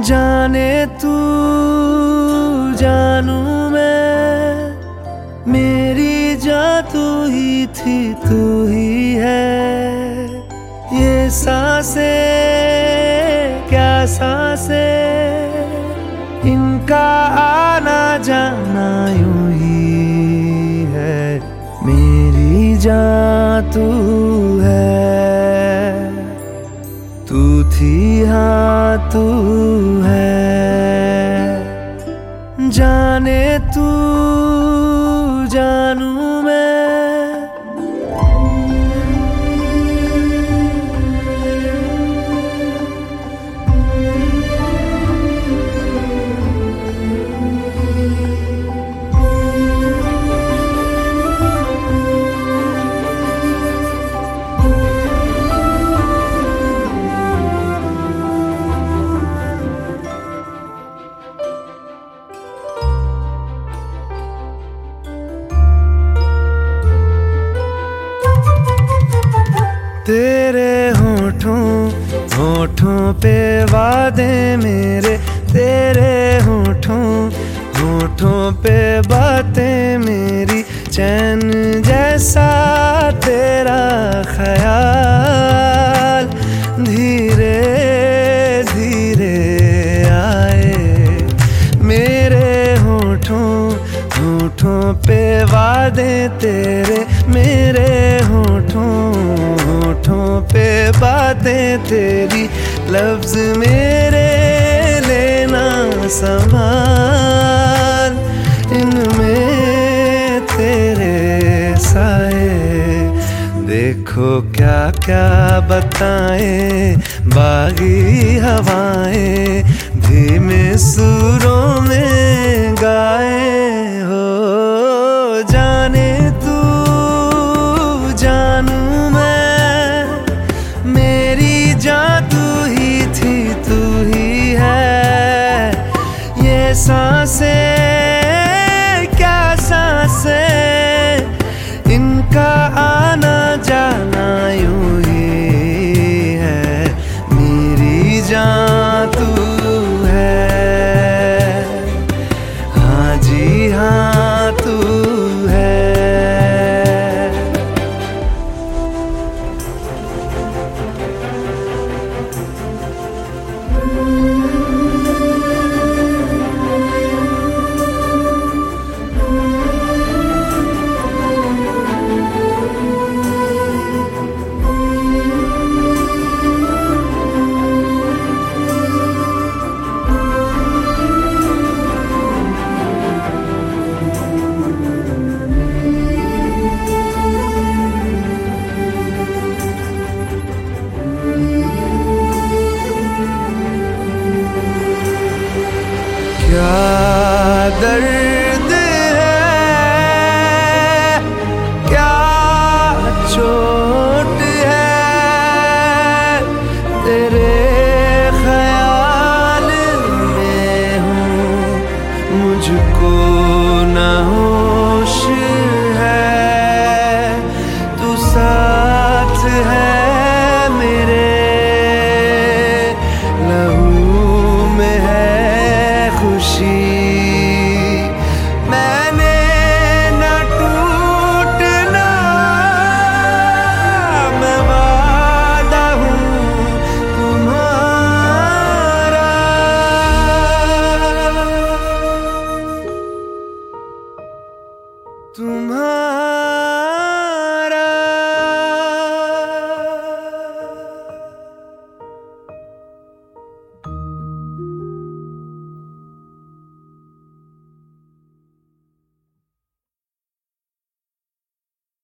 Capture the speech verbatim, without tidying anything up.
जाने तू जानू मैं, मेरी जा तू ही थी तू ही है। ये सांसें क्या सांसें, इनका आना जाना यूं ही है। मेरी जान तू है, तू थी हाँ तू है। जाने तू जानू मैं, तेरे होठों होठों पे वादे मेरे, तेरे होठों होठों पे बातें मेरी। चैन जैसा तेरा ख्याल धीरे धीरे आए। मेरे होठों होठों पे वादे तेरे, मेरे होठों होठों पे बातें तेरी। लफ्ज मेरे लेना संभाल, इनमें तेरे साए। देखो क्या क्या बताएं बागी हवाएं, धीमे सुरों में गाए हो। जाने तू जानू मैं, मेरी जान तू ही थी तू ही है। ये सांसें क्या सांसें, इनका आना जाना यूं ही है। मेरी जान तू है, हाँ जी हाँ तू है। क्या दर्द है, क्या चोट है, तेरे ख्याल में हूँ, मुझको न होश है। तू साथ है मेरे, लहू में है खुशी।